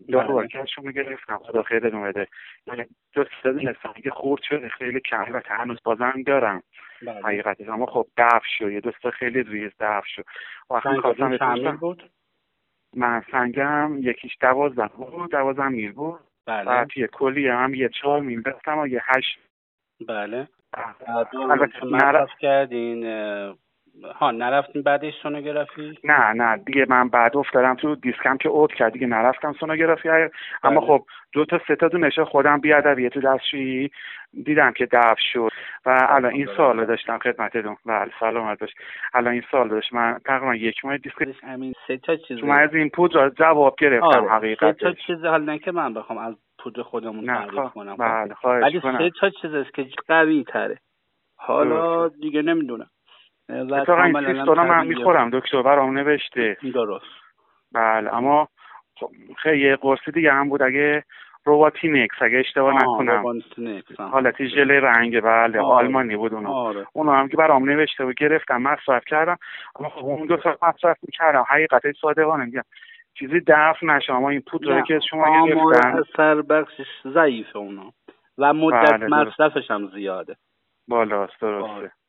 دارو کشو میگرفتم خدا خیرتون بده. یعنی دو سه دونه سنگ خورد شده خیلی کمی و هنوز بازم دارم حقیقتش، اما خب دفع شد، یه دوست خیلی ریز دفع شد. وقتی خواستم چند بود؟ من سنگم یکیش 12 بود، 12 میل بود. بعد یه کلی هم یه 4 میل بستم و یه 8. بله. البته مصرف کردین نرفتین بعدش سونوگرافی؟ نه دیگه من بعد افتادم تو دیسکم که اوت کرد دیگه نرفتم سونوگرافی. اما خب 2 تا 3 تا دونشه خودم بیادبیه تو دستشویی دیدم که دفع شد و الان این سوالو داشتم خدمتتون. بله سلامت باش. الان این سوال داشت، من تقریبا 1 ماه دیسک همین 3 تا چیز تو از این پودر جواب گرفتم حقیقتش. 3 تا چیز حال نه که من بخوام از پودر خودمون تعریف کنم. بله خواهش کنم. 3 تا چیزه که قوی تره. حالا دیگه نمیدونم. اتفاقا این سیستولا من میخورم، دکتر برام نوشته. درست. بله اما خیلی یه قرصی دیگه هم بود اگه روباتینکس اگه اشتباه نکنم، حالتی ژله رنگ. بله آلمانی بود اونو هم که برام نوشته و گرفتم مصرف کردم. اما خب اون 2 ساعت مصرف میکردم حقیقتش صادقانه میگم چیزی دفع نشه. اما این پودری که شما گرفتن اثر بخشش ضعیفه اونا و مدت مصرفش هم زیاده. بالاست. درسته.